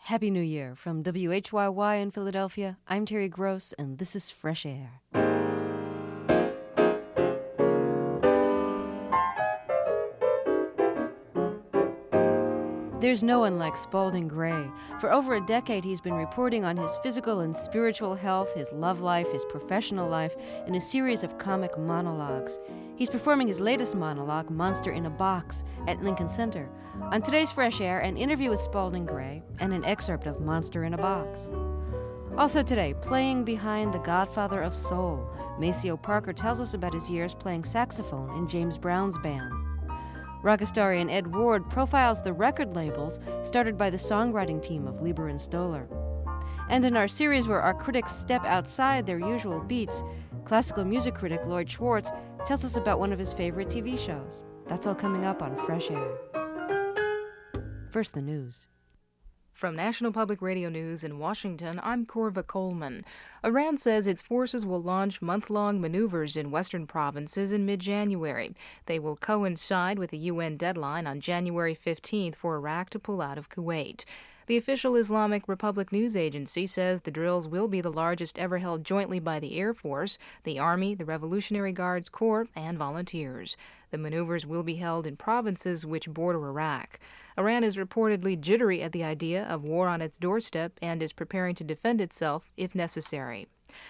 Happy New Year. From WHYY in Philadelphia, I'm Terry Gross, and this is Fresh Air. There's no one like Spalding Gray. For over a decade, he's been reporting on his physical and spiritual health, his love life, his professional life, in a series of comic monologues. He's performing his latest monologue, Monster in a Box, at Lincoln Center. On today's Fresh Air, an interview with Spalding Gray and an excerpt of Monster in a Box. Also today, playing behind the godfather of soul, Maceo Parker tells us about his years playing saxophone in James Brown's band. Rock historian Ed Ward profiles the record labels started by the songwriting team of Lieber and Stoller. And in our series where our critics step outside their usual beats, classical music critic Lloyd Schwartz tells us about one of his favorite TV shows. That's all coming up on Fresh Air. First, the news. From National Public Radio News in Washington, I'm Corva Coleman. Iran says its forces will launch month-long maneuvers in western provinces in mid-January. They will coincide with the UN deadline on January 15th for Iraq to pull out of Kuwait. The official Islamic Republic news agency says the drills will be the largest ever held jointly by the Air Force, the Army, the Revolutionary Guards Corps, and volunteers. The maneuvers will be held in provinces which border Iraq. Iran is reportedly jittery at the idea of war on its doorstep and is preparing to defend itself if necessary.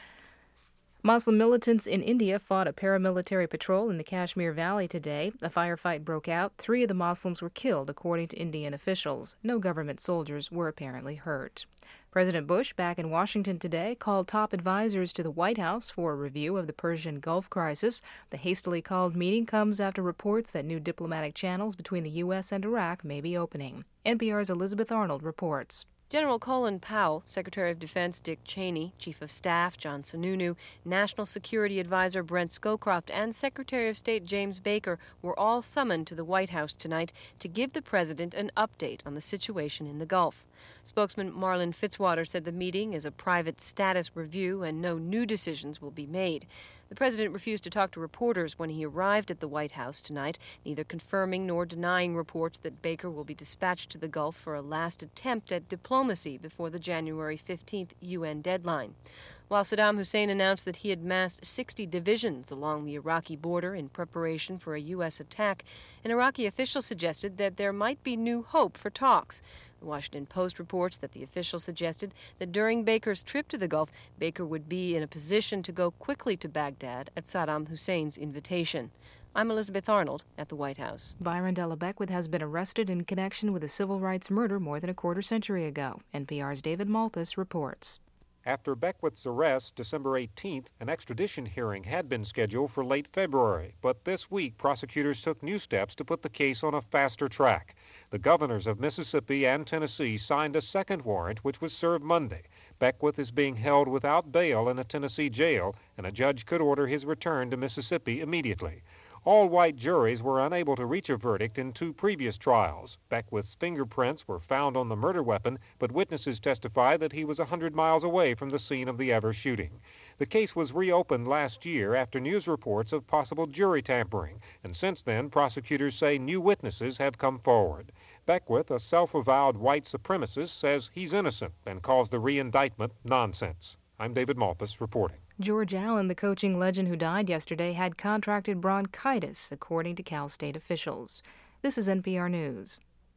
Muslim militants in India fought a paramilitary patrol in the Kashmir Valley today. A firefight broke out. 3 of the Muslims were killed, according to Indian officials. No government soldiers were apparently hurt. President Bush, back in Washington today, called top advisors to the White House for a review of the Persian Gulf crisis. The hastily called meeting comes after reports that new diplomatic channels between the U.S. and Iraq may be opening. NPR's Elizabeth Arnold reports. General Colin Powell, Secretary of Defense Dick Cheney, Chief of Staff John Sununu, National Security Advisor Brent Scowcroft, and Secretary of State James Baker were all summoned to the White House tonight to give the president an update on the situation in the Gulf. Spokesman Marlin Fitzwater said the meeting is a private status review and no new decisions will be made. The president refused to talk to reporters when he arrived at the White House tonight, neither confirming nor denying reports that Baker will be dispatched to the Gulf for a last attempt at diplomacy before the January 15th UN deadline. While Saddam Hussein announced that he had massed 60 divisions along the Iraqi border in preparation for a U.S. attack, an Iraqi official suggested that there might be new hope for talks. The Washington Post reports that the official suggested that during Baker's trip to the Gulf, Baker would be in a position to go quickly to Baghdad at Saddam Hussein's invitation. I'm Elizabeth Arnold at the White House. Byron Della Beckwith has been arrested in connection with a civil rights murder more than a quarter century ago. NPR's David Malpass reports. After Beckwith's arrest, December 18th, an extradition hearing had been scheduled for late February. But this week, prosecutors took new steps to put the case on a faster track. The governors of Mississippi and Tennessee signed a second warrant, which was served Monday. Beckwith is being held without bail in a Tennessee jail, and a judge could order his return to Mississippi immediately. All white juries were unable to reach a verdict in 2 previous trials. Beckwith's fingerprints were found on the murder weapon, but witnesses testified that he was 100 miles away from the scene of the ever shooting. The case was reopened last year after news reports of possible jury tampering, and since then, prosecutors say new witnesses have come forward. Beckwith, a self-avowed white supremacist, says he's innocent and calls the re-indictment nonsense. I'm David Malpass reporting. George Allen, the coaching legend who died yesterday, had contracted bronchitis, according to Cal State officials. This is NPR News.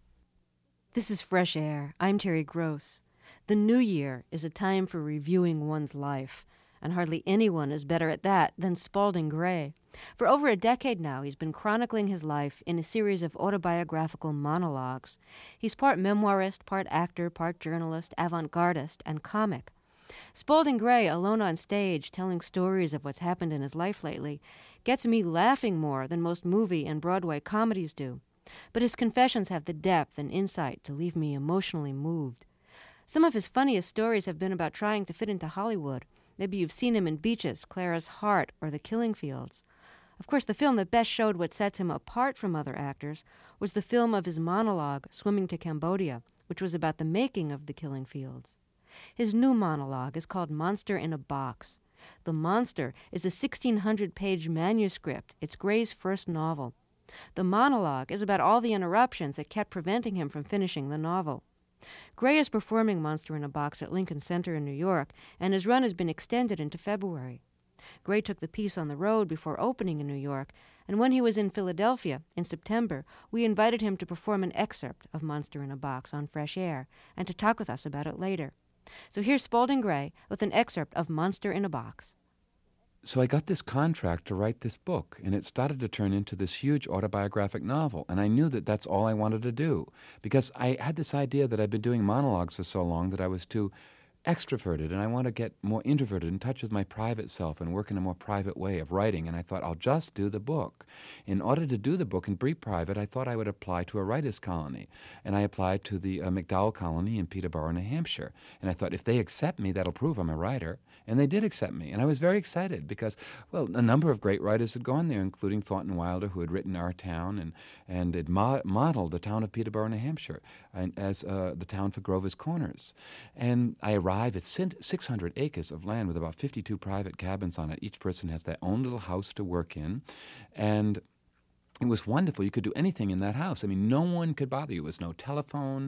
This is Fresh Air. I'm Terry Gross. The new year is a time for reviewing one's life, and hardly anyone is better at that than Spalding Gray. For over a decade now, he's been chronicling his life in a series of autobiographical monologues. He's part memoirist, part actor, part journalist, avant-gardist, and comic. Spalding Gray, alone on stage, telling stories of what's happened in his life lately, gets me laughing more than most movie and Broadway comedies do. But his confessions have the depth and insight to leave me emotionally moved. Some of his funniest stories have been about trying to fit into Hollywood. Maybe you've seen him in Beaches, Clara's Heart, or The Killing Fields. Of course, the film that best showed what sets him apart from other actors was the film of his monologue, Swimming to Cambodia, which was about the making of The Killing Fields. His new monologue is called Monster in a Box. The Monster is a 1,600-page manuscript. It's Gray's first novel. The monologue is about all the interruptions that kept preventing him from finishing the novel. Gray is performing Monster in a Box at Lincoln Center in New York, and his run has been extended into February. Gray took the piece on the road before opening in New York, and when he was in Philadelphia in September, we invited him to perform an excerpt of Monster in a Box on Fresh Air and to talk with us about it later. So here's Spalding Gray with an excerpt of Monster in a Box. So I got this contract to write this book, and it started to turn into this huge autobiographic novel, and I knew that that's all I wanted to do, because I had this idea that I'd been doing monologues for so long that I was too extroverted, and I want to get more introverted, in touch with my private self and work in a more private way of writing, and I thought, I'll just do the book. In order to do the book and be private, I thought I would apply to a writers' colony, and I applied to the McDowell Colony in Peterborough, New Hampshire, and I thought, if they accept me, that'll prove I'm a writer, and they did accept me, and I was very excited because, well, a number of great writers had gone there, including Thornton Wilder, who had written Our Town and had modeled the town of Peterborough, New Hampshire, as the town for Grover's Corners. And I arrived at 600 acres of land with about 52 private cabins on it. Each person has their own little house to work in, and it was wonderful. You could do anything in that house. I mean, no one could bother you. There was no telephone.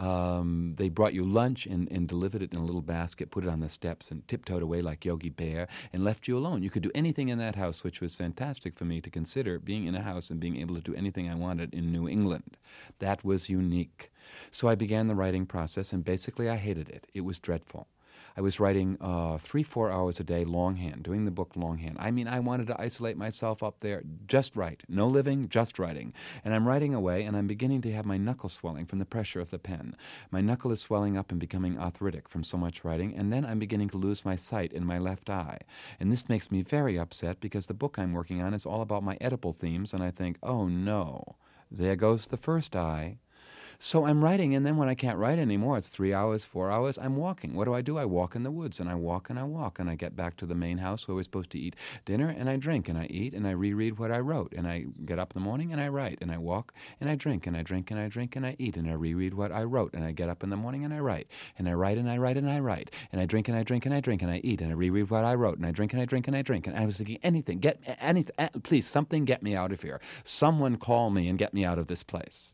They brought you lunch and delivered it in a little basket, put it on the steps, and tiptoed away like Yogi Bear and left you alone. You could do anything in that house, which was fantastic for me to consider, being in a house and being able to do anything I wanted in New England. That was unique. So I began the writing process, and basically I hated it. It was dreadful. I was writing 3-4 hours a day longhand, doing the book longhand. I mean, I wanted to isolate myself up there, just write. No living, just writing. And I'm writing away, and I'm beginning to have my knuckle swelling from the pressure of the pen. My knuckle is swelling up and becoming arthritic from so much writing, and then I'm beginning to lose my sight in my left eye. And this makes me very upset because the book I'm working on is all about my Oedipal themes, and I think, oh no, there goes the first eye. So I'm writing, and then when I can't write anymore, it's 3 hours, 4 hours, I'm walking. What do? I walk in the woods, and I walk, and I walk, and I get back to the main house where we're supposed to eat dinner, and I drink, and I eat, and I reread what I wrote, and I get up in the morning, and I write, and I walk, and I drink, and I drink, and I drink, and I eat, and I reread what I wrote, and I get up in the morning, and I write, and I write, and I write, and I write, and I drink, and I drink, and I drink, and I eat, and I reread what I wrote, and I drink, and I drink, and I drink, and I was thinking, anything, please, something get me out of here. Someone call me and get me out of this place.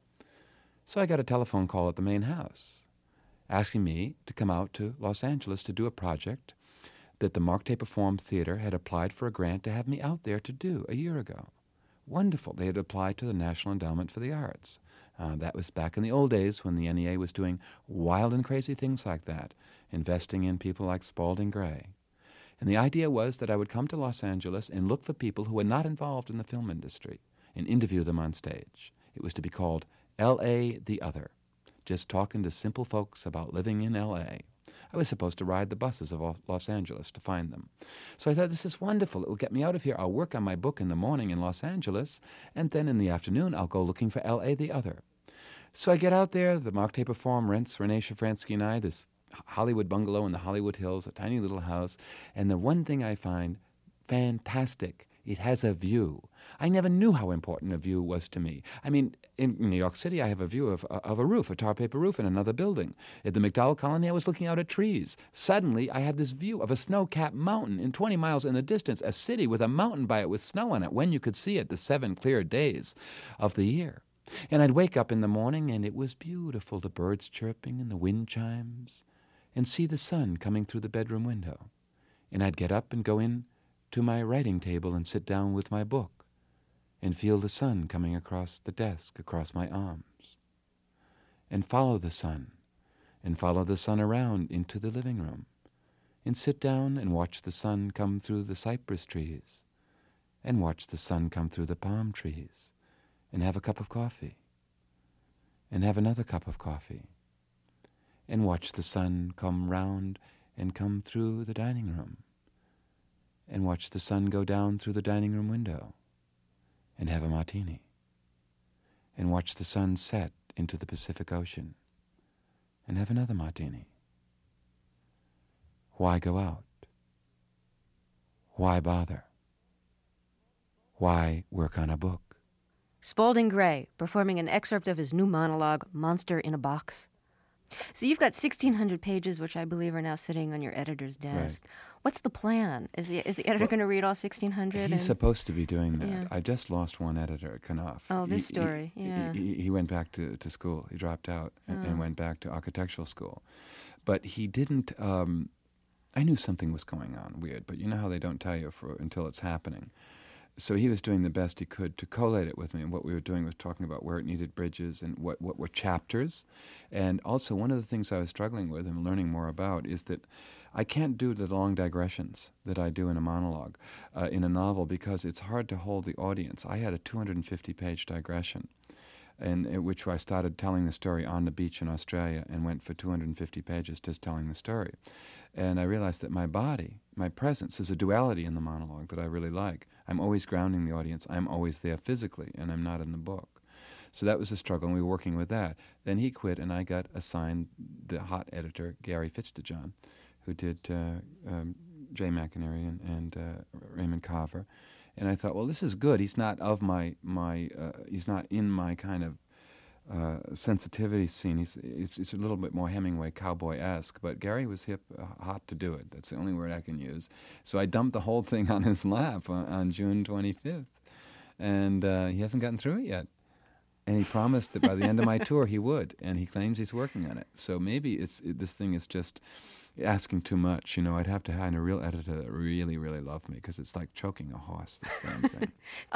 So I got a telephone call at the main house asking me to come out to Los Angeles to do a project that the Mark Taper Forum Theater had applied for a grant to have me out there to do a year ago. Wonderful. They had applied to the National Endowment for the Arts. That was back in the old days when the NEA was doing wild and crazy things like that, investing in people like Spalding Gray. And the idea was that I would come to Los Angeles and look for people who were not involved in the film industry and interview them on stage. It was to be called L.A. the Other, just talking to simple folks about living in L.A. I was supposed to ride the buses of Los Angeles to find them. So I thought, this is wonderful. It will get me out of here. I'll work on my book in the morning in Los Angeles, and then in the afternoon I'll go looking for L.A. the Other. So I get out there. The Mark Taper Forum rents Renee Shafransky and I this Hollywood bungalow in the Hollywood Hills, a tiny little house. And the one thing I find fantastic, it has a view. I never knew how important a view was to me. I mean, in New York City, I have a view of a roof, a tar paper roof in another building. At the McDowell Colony, I was looking out at trees. Suddenly, I have this view of a snow-capped mountain in 20 miles in the distance, a city with a mountain by it with snow on it, when you could see it the 7 clear days of the year. And I'd wake up in the morning, and it was beautiful, the birds chirping and the wind chimes, and see the sun coming through the bedroom window. And I'd get up and go in to my writing table and sit down with my book and feel the sun coming across the desk, across my arms, and follow the sun around into the living room, and sit down and watch the sun come through the cypress trees, and watch the sun come through the palm trees, and have a cup of coffee, and have another cup of coffee, and watch the sun come round and come through the dining room, and watch the sun go down through the dining room window, and have a martini, and watch the sun set into the Pacific Ocean, and have another martini. Why go out? Why bother? Why work on a book? Spalding Gray, performing an excerpt of his new monologue, Monster in a Box. So you've got 1,600 pages, which I believe are now sitting on your editor's desk. Right. What's the plan? Is the editor going to read all 1,600? He's supposed to be doing that. Yeah. I just lost one editor, Knopf. Oh, this story, yeah. He went back to school. He dropped out and went back to architectural school. But he didn't... I knew something was going on, weird, but you know how they don't tell you until it's happening. So he was doing the best he could to collate it with me, and what we were doing was talking about where it needed bridges and what were chapters. And also one of the things I was struggling with and learning more about is that I can't do the long digressions that I do in a monologue in a novel because it's hard to hold the audience. I had a 250-page digression, in which I started telling the story on the beach in Australia and went for 250 pages just telling the story. And I realized that my body, my presence, is a duality in the monologue that I really like. I'm always grounding the audience. I'm always there physically, and I'm not in the book. So that was a struggle, and we were working with that. Then he quit, and I got assigned the hot editor, Gary Fitzdejon, who did Jay McInerney and Raymond Carver. And I thought, well, this is good. He's not of he's not in my kind of sensitivity scene. It's a little bit more Hemingway cowboy-esque, but Gary was hot to do it. That's the only word I can use. So I dumped the whole thing on his lap on June 25th, and he hasn't gotten through it yet. And he promised that by the end of my tour he would, and he claims he's working on it. So maybe this thing is just asking too much. You know, I'd have to find a real editor that really, really loved me, because it's like choking a horse, this damn thing.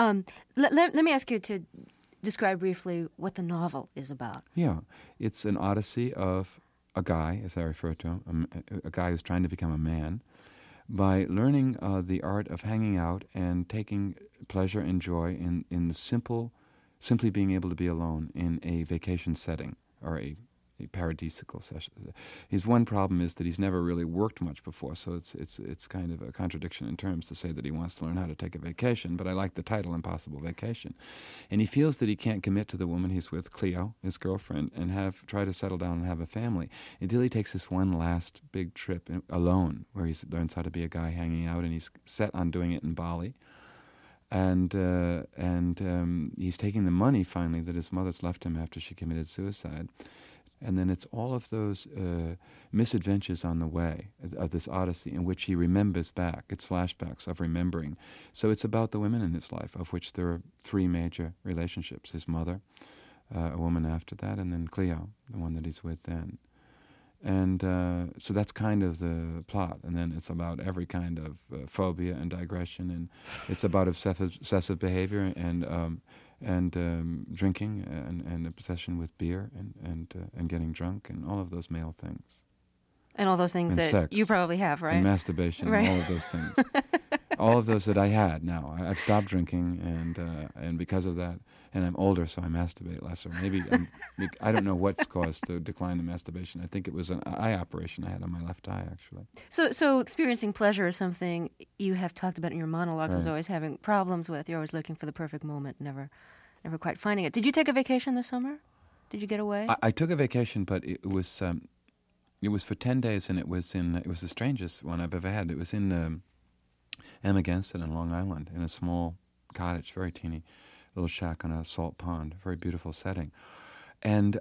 Let me ask you to describe briefly what the novel is about. Yeah, it's an odyssey of a guy, as I refer to him, a guy who's trying to become a man, by learning the art of hanging out and taking pleasure and joy in simply being able to be alone in a vacation setting or a paradisical session. His one problem is that he's never really worked much before, so it's kind of a contradiction in terms to say that he wants to learn how to take a vacation, but I like the title Impossible Vacation. And he feels that he can't commit to the woman he's with, Cleo, his girlfriend, and try to settle down and have a family until he takes this one last big trip alone, where he learns how to be a guy hanging out, and he's set on doing it in Bali. And he's taking the money, finally, that his mother's left him after she committed suicide. And then it's all of those misadventures on the way of this odyssey in which he remembers back. It's flashbacks of remembering. So it's about the women in his life, of which there are three major relationships. His mother, a woman after that, and then Cleo, the one that he's with then. And so that's kind of the plot. And then it's about every kind of phobia and digression. And it's about obsessive behavior and drinking and obsession with beer and getting drunk and all of those male things. And all those things and that sex, you probably have, right? And masturbation, right. And all of those things. All of those that I had now. I've stopped drinking, and because of that, and I'm older, so I masturbate less. Or maybe I don't know what's caused the decline in masturbation. I think it was an eye operation I had on my left eye, actually. So experiencing pleasure is something you have talked about in your monologues Right. as always having problems with. You're always looking for the perfect moment, never quite finding it. Did you take a vacation this summer? Did you get away? I took a vacation, but it was for 10 days, and it was the strangest one I've ever had. It was in Amagansett on Long Island, in a small cottage, very teeny little shack on a salt pond, very beautiful setting. And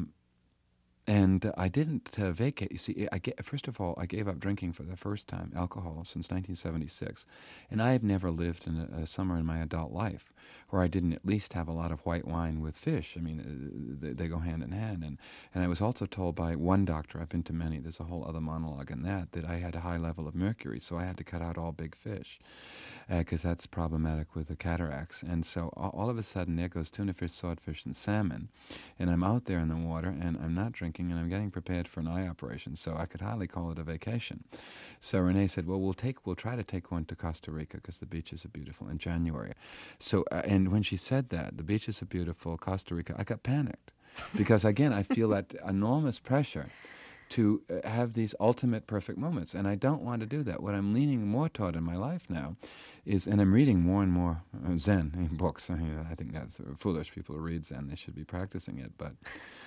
I didn't vacate. You see, first of all, I gave up drinking for the first time, alcohol, since 1976. And I have never lived in a summer in my adult life where I didn't at least have a lot of white wine with fish. I mean, they go hand in hand. And I was also told by one doctor, I've been to many, there's a whole other monologue in that I had a high level of mercury, so I had to cut out all big fish because that's problematic with the cataracts. And so all of a sudden, there goes tuna fish, swordfish, and salmon. And I'm out there in the water, and I'm not drinking, and I'm getting prepared for an eye operation, so I could hardly call it a vacation. So Renee said, well, we'll try to take one to Costa Rica because the beaches are beautiful in January. So, and when she said that, the beaches are beautiful, Costa Rica, I got panicked because, again, I feel that enormous pressure to have these ultimate perfect moments, and I don't want to do that. What I'm leaning more toward in my life now is, and I'm reading more and more Zen books. I think that's foolish. People who read Zen, they should be practicing it, but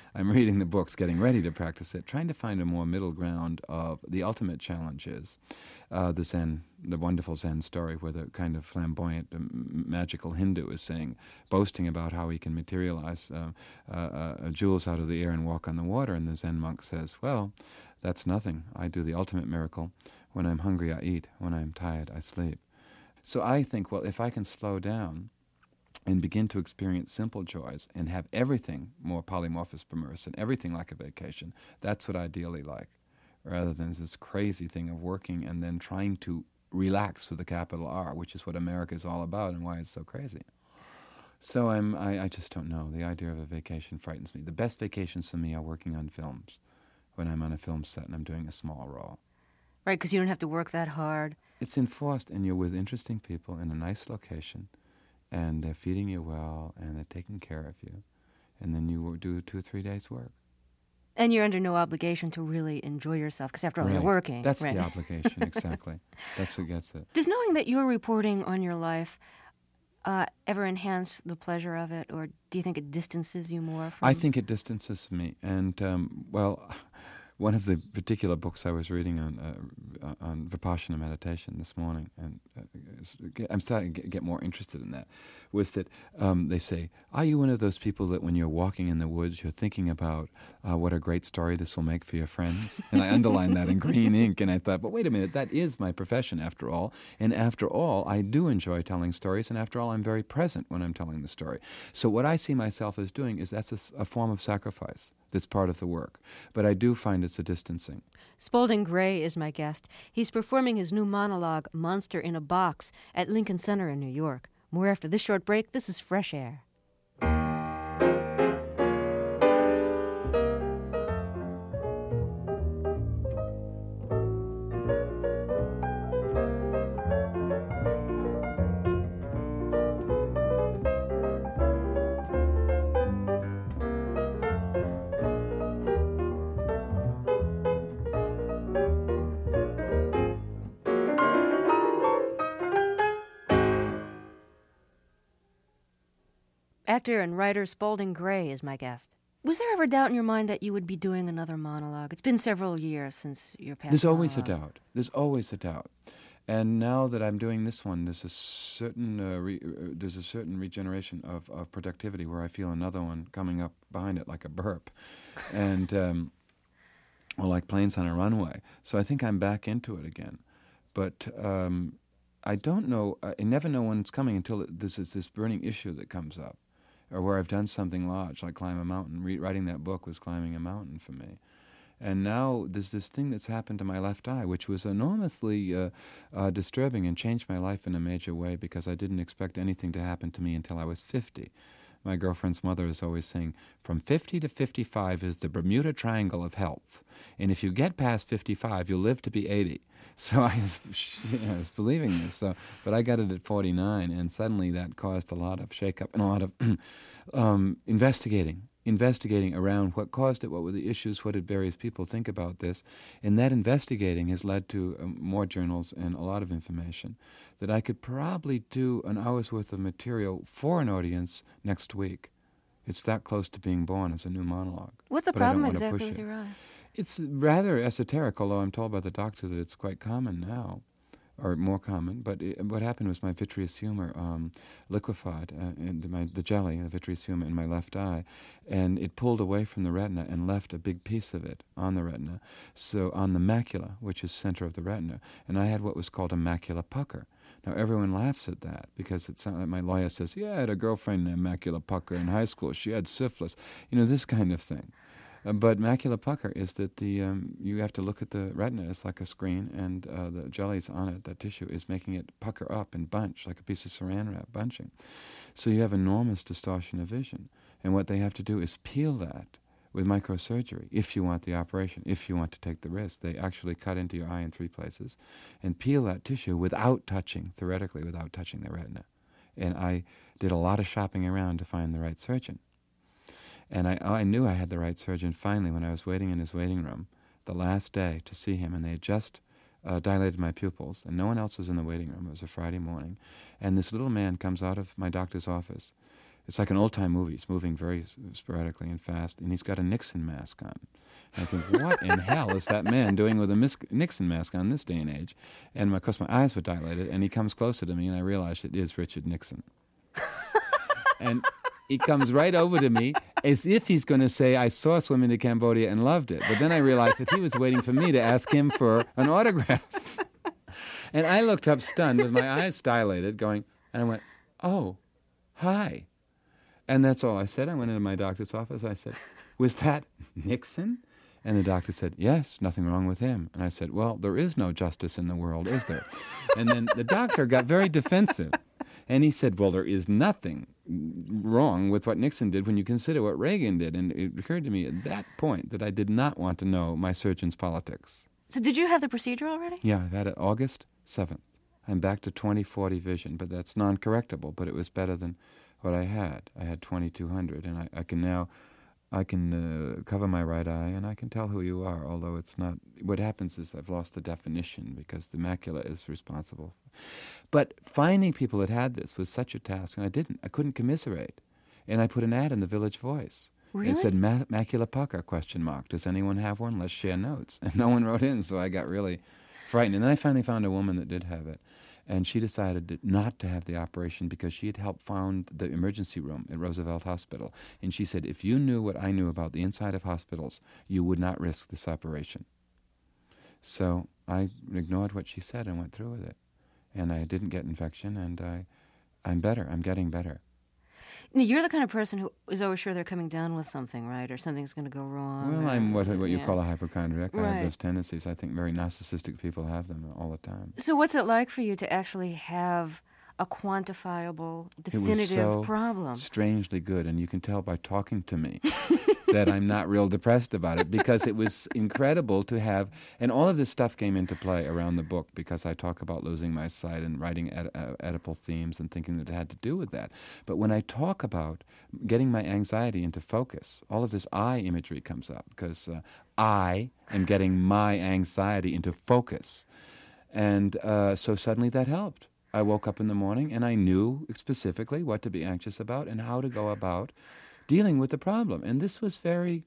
I'm reading the books, getting ready to practice it, trying to find a more middle ground of the ultimate challenge is the Zen, the wonderful Zen story where the kind of flamboyant, magical Hindu is saying, boasting about how he can materialize jewels out of the air and walk on the water. And the Zen monk says, well, that's nothing. I do the ultimate miracle. When I'm hungry, I eat. When I'm tired, I sleep. So I think, well, if I can slow down and begin to experience simple joys and have everything more polymorphous immerse and everything like a vacation, that's what I ideally like, rather than this crazy thing of working and then trying to relax with a capital R, which is what America is all about and why it's so crazy. So I just don't know. The idea of a vacation frightens me. The best vacations for me are working on films, when I'm on a film set and I'm doing a small role. Right, because you don't have to work that hard. It's enforced, and you're with interesting people in a nice location, and they're feeding you well, and they're taking care of you, and then you do 2 or 3 days' work. And you're under no obligation to really enjoy yourself, because after all, you're working. That's right. the obligation, exactly. That's what gets it. Does knowing that you're reporting on your life ever enhance the pleasure of it, or do you think it distances you more from... I think it distances me, and, one of the particular books I was reading on Vipassana meditation this morning, and I'm starting to get more interested in that, was that they say, are you one of those people that when you're walking in the woods, you're thinking about what a great story this will make for your friends? And I underlined that in green ink, and I thought, but wait a minute, that is my profession after all. And after all, I do enjoy telling stories, and after all, I'm very present when I'm telling the story. So what I see myself as doing is that's a form of sacrifice that's part of the work. But I do find it's a distancing. Spalding Gray is my guest. He's performing his new monologue, Monster in a Box, at Lincoln Center in New York. More after this short break. This is Fresh Air. Actor and writer Spalding Gray is my guest. Was there ever doubt in your mind that you would be doing another monologue? It's been several years since your past There's always a monologue. doubt. There's always a doubt. And now that I'm doing this one, there's a certain regeneration of productivity where I feel another one coming up behind it like a burp, and or like planes on a runway. So I think I'm back into it again. But I don't know. I never know when it's coming until there's this burning issue that comes up, or where I've done something large, like climb a mountain. Writing that book was climbing a mountain for me. And now there's this thing that's happened to my left eye, which was enormously disturbing and changed my life in a major way because I didn't expect anything to happen to me until I was 50. My girlfriend's mother is always saying, from 50 to 55 is the Bermuda Triangle of health. And if you get past 55, you'll live to be 80. So I was believing this. But I got it at 49, and suddenly that caused a lot of shake-up and a lot of investigating around what caused it, what were the issues, what did various people think about this. And that investigating has led to more journals and a lot of information that I could probably do an hour's worth of material for an audience next week. It's that close to being born as a new monologue. What's the But I don't problem wanna exactly push with it. your eye? It's rather esoteric, although I'm told by the doctor that it's quite common now, or more common. But what happened was my vitreous humor liquefied into the jelly, the vitreous humor in my left eye, and it pulled away from the retina and left a big piece of it on the retina, so on the macula, which is center of the retina. And I had what was called a macula pucker. Now, everyone laughs at that because it sounds like my lawyer says, yeah, I had a girlfriend named Macula Pucker in high school. She had syphilis. This kind of thing. But macula pucker is that you have to look at the retina. It's like a screen, and the jelly's on it, that tissue, is making it pucker up and bunch, like a piece of saran wrap bunching. So you have enormous distortion of vision. And what they have to do is peel that with microsurgery, if you want the operation, if you want to take the risk. They actually cut into your eye in 3 places and peel that tissue theoretically without touching the retina. And I did a lot of shopping around to find the right surgeon. And I knew I had the right surgeon finally when I was waiting in his waiting room the last day to see him, and they had just dilated my pupils, and no one else was in the waiting room. It was a Friday morning. And this little man comes out of my doctor's office, It's like an old-time movie. He's moving very sporadically and fast, and he's got a Nixon mask on. And I think, what in hell is that man doing with a Nixon mask on this day and age? And of course, my eyes were dilated, and he comes closer to me, and I realized it is Richard Nixon. And he comes right over to me as if he's going to say, I saw Swimming to Cambodia and loved it. But then I realized that he was waiting for me to ask him for an autograph. And I looked up stunned with my eyes dilated, going, and I went, oh, hi. And that's all I said. I went into my doctor's office. I said, was that Nixon? And the doctor said, yes, nothing wrong with him. And I said, well, there is no justice in the world, is there? And then the doctor got very defensive. And he said, well, there is nothing wrong with what Nixon did when you consider what Reagan did. And it occurred to me at that point that I did not want to know my surgeon's politics. So did you have the procedure already? Yeah, I've had it August 7th. I'm back to 20/40 vision, but that's non-correctable. But it was better than what I had. I had 2200, and I can now... I can cover my right eye, and I can tell who you are, although it's not... What happens is I've lost the definition because the macula is responsible. But finding people that had this was such a task, and I didn't. I couldn't commiserate. And I put an ad in the Village Voice. Really? It said, macula pucker, ? Does anyone have one? Let's share notes. And no one wrote in, so I got really frightened. And then I finally found a woman that did have it. And she decided not to have the operation because she had helped found the emergency room at Roosevelt Hospital. And she said, if you knew what I knew about the inside of hospitals, you would not risk this operation. So I ignored what she said and went through with it. And I didn't get infection, and I'm better. I'm getting better. Now, you're the kind of person who is always sure they're coming down with something, right? Or something's going to go wrong. Well, I'm what you call a hypochondriac. Right. I have those tendencies. I think very narcissistic people have them all the time. So what's it like for you to actually have a quantifiable, definitive problem? Strangely good, and you can tell by talking to me that I'm not real depressed about it, because it was incredible to have, and all of this stuff came into play around the book because I talk about losing my sight and writing Oedipal themes and thinking that it had to do with that. But when I talk about getting my anxiety into focus, all of this eye imagery comes up because I am getting my anxiety into focus. And so suddenly that helped. I woke up in the morning and I knew specifically what to be anxious about and how to go about dealing with the problem. And this was very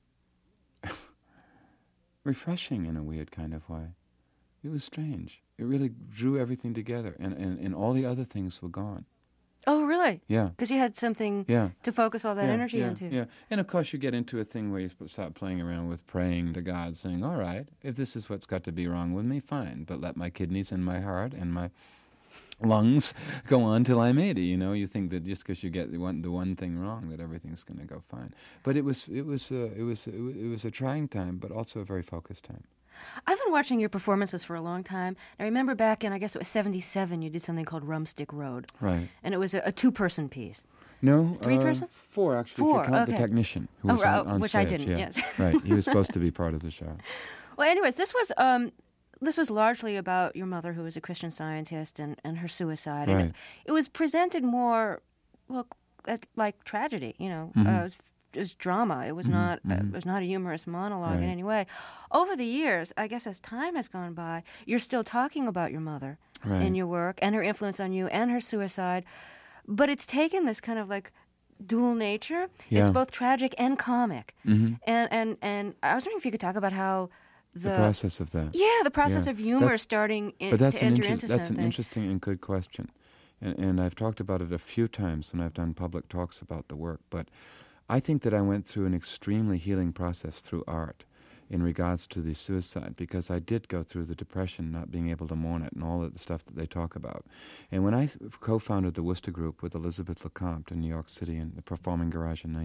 refreshing in a weird kind of way. It was strange. It really drew everything together, and all the other things were gone. Oh, really? Yeah. Because you had something to focus all that energy into. Yeah, and of course you get into a thing where you start playing around with praying to God, saying, all right, if this is what's got to be wrong with me, fine, but let my kidneys and my heart and my lungs go on till I'm 80. You know, you think that just because you get the one thing wrong, that everything's going to go fine. But it was a trying time, but also a very focused time. I've been watching your performances for a long time. I remember back in, I guess it was 1977, you did something called Rumstick Road. Right. And it was a two-person piece. No. 3 persons? 4, actually, Four, if you count okay. the technician who was on which stage. I didn't, yes. Right, he was supposed to be part of the show. Well, anyways, this was largely about your mother, who was a Christian Scientist, and her suicide. Right. And it was presented more, well, as like tragedy, you know. Mm-hmm. It was drama. It was not. It was not a humorous monologue in any way. Over the years, I guess, as time has gone by, you're still talking about your mother in your work and her influence on you and her suicide, but it's taken this kind of like dual nature. Yeah. It's both tragic and comic. Mm-hmm. And I was wondering if you could talk about how the process of that. Yeah, the process of humor starting to enter into that's something. an interesting and good question. And I've talked about it a few times when I've done public talks about the work, but I think that I went through an extremely healing process through art in regards to the suicide, because I did go through the depression, not being able to mourn it, and all of the stuff that they talk about. And when I co-founded the Worcester Group with Elizabeth LeCompte in New York City in the Performing Garage in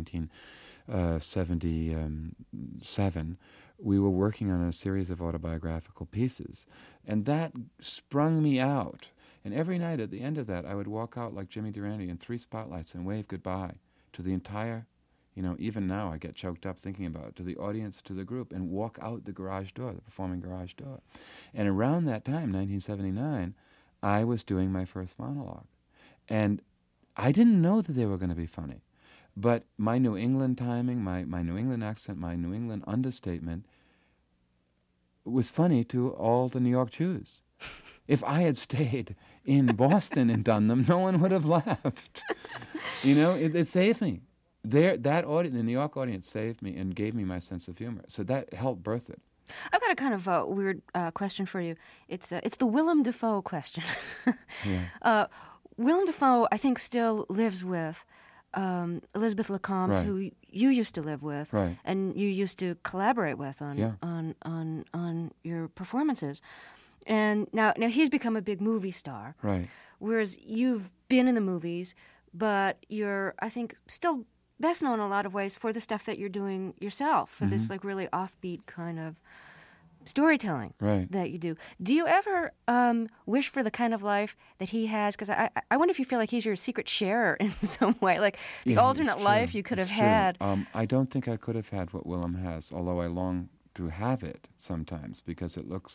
1977, we were working on a series of autobiographical pieces. And that sprung me out. And every night at the end of that, I would walk out like Jimmy Durante in 3 spotlights and wave goodbye to the entire, even now I get choked up thinking about it, to the audience, to the group, and walk out the garage door, the Performing Garage door. And around that time, 1979, I was doing my first monologue. And I didn't know that they were going to be funny. But my New England timing, my New England accent, my New England understatement was funny to all the New York Jews. If I had stayed in Boston and done them, no one would have laughed. It saved me. That audience, the New York audience, saved me and gave me my sense of humor. So that helped birth it. I've got a kind of weird question for you. It's the Willem Dafoe question. Yeah. Willem Dafoe, I think, still lives with Elizabeth Lecomte, Right. who you used to live with, Right. and you used to collaborate with on your performances. And now he's become a big movie star, Right. whereas you've been in the movies, but you're, I think, still best known in a lot of ways for the stuff that you're doing yourself, for this like really offbeat kind of storytelling Right. that you do. Do you ever wish for the kind of life that he has? Because I wonder if you feel like he's your secret sharer in some way, like the Yeah, alternate it's life true. you could It's have true. had. I don't think I could have had what Willem has, although I long to have it sometimes because it looks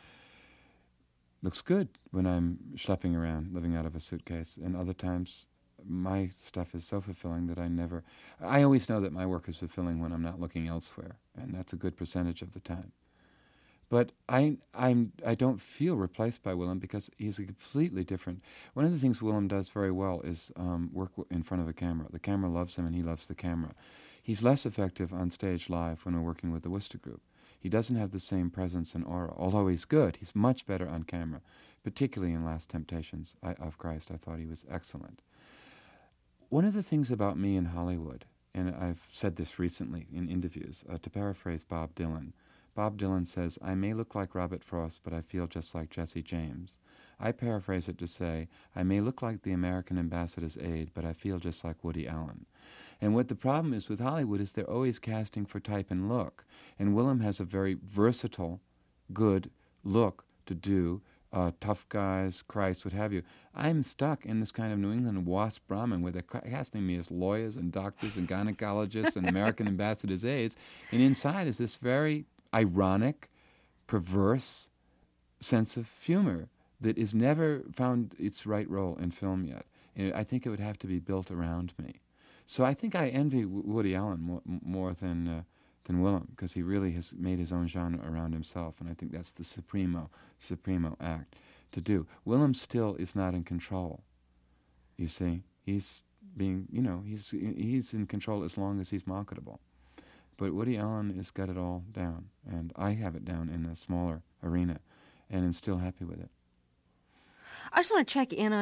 good when I'm schlepping around, living out of a suitcase, and other times my stuff is so fulfilling that I always know that my work is fulfilling when I'm not looking elsewhere, and that's a good percentage of the time. But I don't feel replaced by Willem because he's a completely different. One of the things Willem does very well is work in front of a camera. The camera loves him and he loves the camera. He's less effective on stage live when we're working with the Worcester Group. He doesn't have the same presence and aura, although he's good. He's much better on camera, particularly in Last Temptations of Christ. I thought he was excellent. One of the things about me in Hollywood, and I've said this recently in interviews, to paraphrase Bob Dylan says, "I may look like Robert Frost, but I feel just like Jesse James." I paraphrase it to say, "I may look like the American ambassador's aide, but I feel just like Woody Allen." And what the problem is with Hollywood is they're always casting for type and look. And Willem has a very versatile, good look to do. Tough guys, Christ, what have you. I'm stuck in this kind of New England WASP Brahmin where they're casting me as lawyers and doctors and gynecologists and American ambassadors' aides. And inside is this very ironic, perverse sense of humor that has never found its right role in film yet. And I think it would have to be built around me. So I think I envy Woody Allen more than Willem, because he really has made his own genre around himself, and I think that's the supremo act to do. Willem still is not in control. You see, he's being, he's in control as long as he's marketable. But Woody Allen has got it all down, and I have it down in a smaller arena, and I'm still happy with it. I just want to check in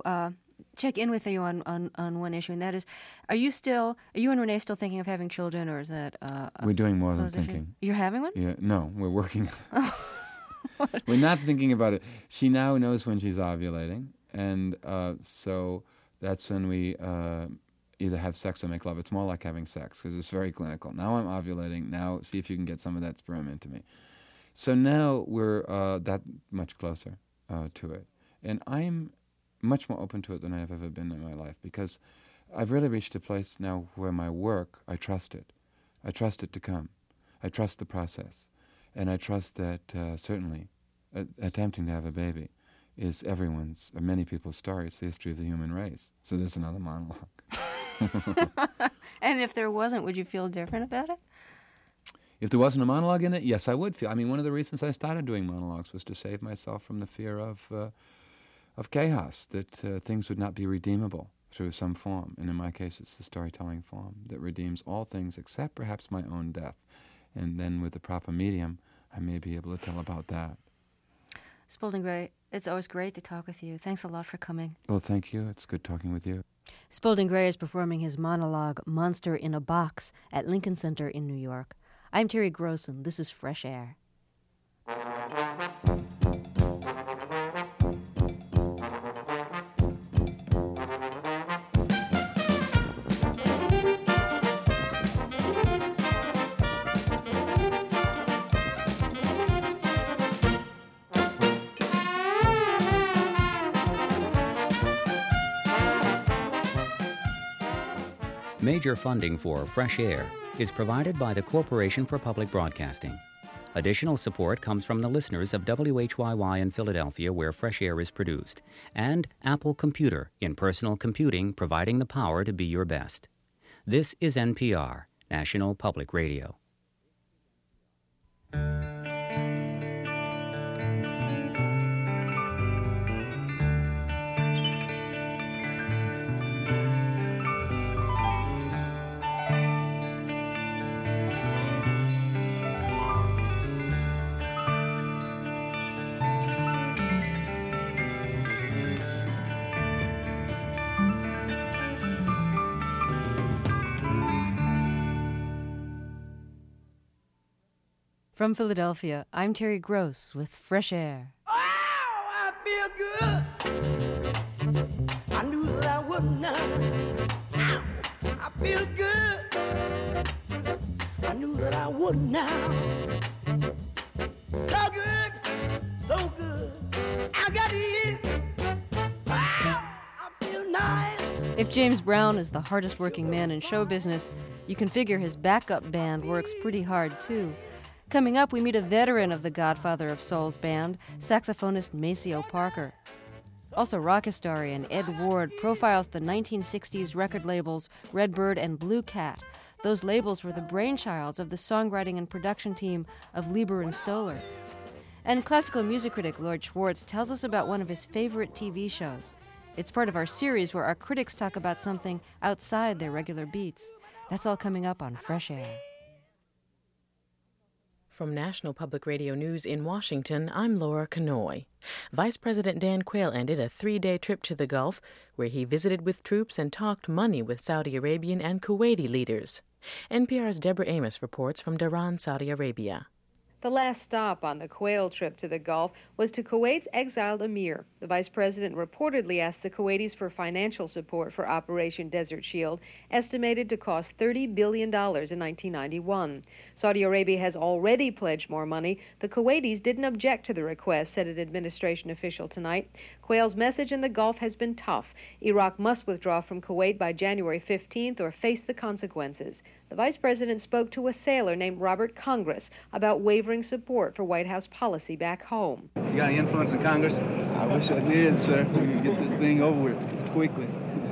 with you on one issue, and that is, are you and Renee still thinking of having children, or is that we're doing more than issue? thinking. You're having one? Yeah, no, we're working. We're not thinking about it. She now knows when she's ovulating, and so that's when we either have sex or make love. It's more like having sex because it's very clinical. Now I'm ovulating. Now see if you can get some of that sperm into me. So now we're that much closer to it, and I'm much more open to it than I have ever been in my life because I've really reached a place now where my work, I trust it. I trust it to come. I trust the process. And I trust that certainly attempting to have a baby is many people's story. It's the history of the human race. So there's another monologue. And if there wasn't, would you feel different about it? If there wasn't a monologue in it, yes, I would feel. I mean, one of the reasons I started doing monologues was to save myself from the fear of chaos, that things would not be redeemable through some form. And in my case, it's the storytelling form that redeems all things except perhaps my own death. And then with the proper medium, I may be able to tell about that. Spalding Gray, it's always great to talk with you. Thanks a lot for coming. Well, thank you. It's good talking with you. Spalding Gray is performing his monologue, Monster in a Box, at Lincoln Center in New York. I'm Terry Grossen. This is Fresh Air. Major funding for Fresh Air is provided by the Corporation for Public Broadcasting. Additional support comes from the listeners of WHYY in Philadelphia, where Fresh Air is produced, and Apple Computer in personal computing, providing the power to be your best. This is NPR, National Public Radio. From Philadelphia, I'm Terry Gross with Fresh Air. Oh, I feel good. I knew that I would not. Ow, I feel good. I knew that I would now. So good. I got you. Wow, I feel nice. If James Brown is the hardest working man in show business, you can figure his backup band works pretty hard too. Coming up, we meet a veteran of the Godfather of Soul's band, saxophonist Maceo Parker. Also, rock historian Ed Ward profiles the 1960s record labels Redbird and Blue Cat. Those labels were the brainchilds of the songwriting and production team of Lieber and Stoller. And classical music critic Lord Schwartz tells us about one of his favorite TV shows. It's part of our series where our critics talk about something outside their regular beats. That's all coming up on Fresh Air. From National Public Radio News in Washington, I'm Laura Kanoy. Vice President Dan Quayle ended a 3-day trip to the Gulf, where he visited with troops and talked money with Saudi Arabian and Kuwaiti leaders. NPR's Deborah Amos reports from Dhahran, Saudi Arabia. The last stop on the Quayle trip to the Gulf was to Kuwait's exiled emir. The vice president reportedly asked the Kuwaitis for financial support for Operation Desert Shield, estimated to cost $30 billion in 1991. Saudi Arabia has already pledged more money. The Kuwaitis didn't object to the request, said an administration official tonight. Quayle's message in the Gulf has been tough. Iraq must withdraw from Kuwait by January 15th or face the consequences. The vice president spoke to a sailor named Robert Congress about wavering support for White House policy back home. You got any influence in Congress? I wish I did, sir. We could get this thing over with quickly.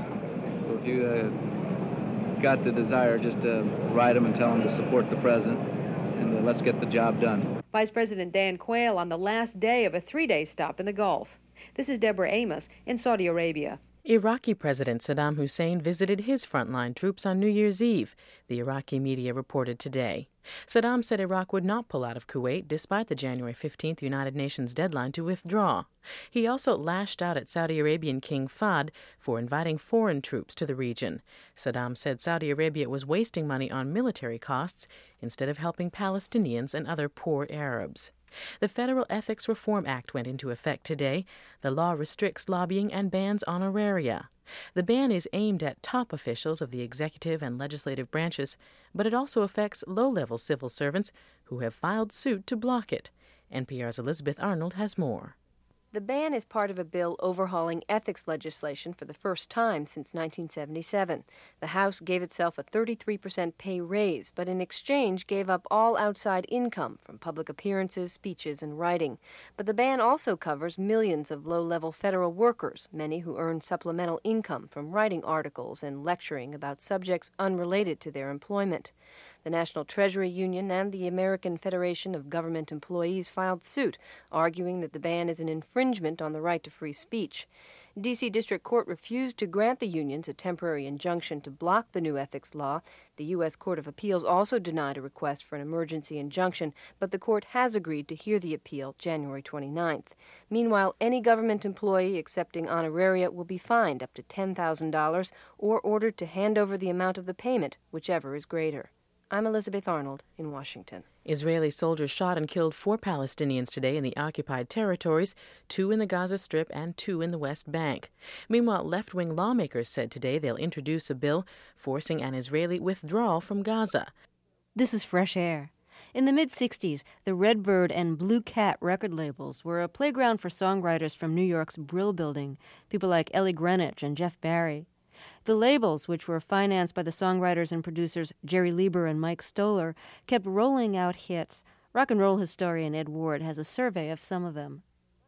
So if you got the desire, just to write them and tell them to support the president, and let's get the job done. Vice President Dan Quayle on the last day of a 3-day stop in the Gulf. This is Deborah Amos in Saudi Arabia. Iraqi President Saddam Hussein visited his frontline troops on New Year's Eve, the Iraqi media reported today. Saddam said Iraq would not pull out of Kuwait despite the January 15th United Nations deadline to withdraw. He also lashed out at Saudi Arabian King Fahd for inviting foreign troops to the region. Saddam said Saudi Arabia was wasting money on military costs instead of helping Palestinians and other poor Arabs. The Federal Ethics Reform Act went into effect today. The law restricts lobbying and bans honoraria. The ban is aimed at top officials of the executive and legislative branches, but it also affects low-level civil servants who have filed suit to block it. NPR's Elizabeth Arnold has more. The ban is part of a bill overhauling ethics legislation for the first time since 1977. The House gave itself a 33% pay raise, but in exchange gave up all outside income from public appearances, speeches, and writing. But the ban also covers millions of low-level federal workers, many who earn supplemental income from writing articles and lecturing about subjects unrelated to their employment. The National Treasury Union and the American Federation of Government Employees filed suit, arguing that the ban is an infringement on the right to free speech. D.C. District Court refused to grant the unions a temporary injunction to block the new ethics law. The U.S. Court of Appeals also denied a request for an emergency injunction, but the court has agreed to hear the appeal January 29th. Meanwhile, any government employee accepting honoraria will be fined up to $10,000 or ordered to hand over the amount of the payment, whichever is greater. I'm Elizabeth Arnold in Washington. Israeli soldiers shot and killed 4 Palestinians today in the occupied territories, 2 in the Gaza Strip and 2 in the West Bank. Meanwhile, left-wing lawmakers said today they'll introduce a bill forcing an Israeli withdrawal from Gaza. This is Fresh Air. In the mid-'60s, the Redbird and Blue Cat record labels were a playground for songwriters from New York's Brill Building, people like Ellie Greenwich and Jeff Barry. The labels, which were financed by the songwriters and producers Jerry Lieber and Mike Stoller, kept rolling out hits. Rock and roll historian Ed Ward has a survey of some of them.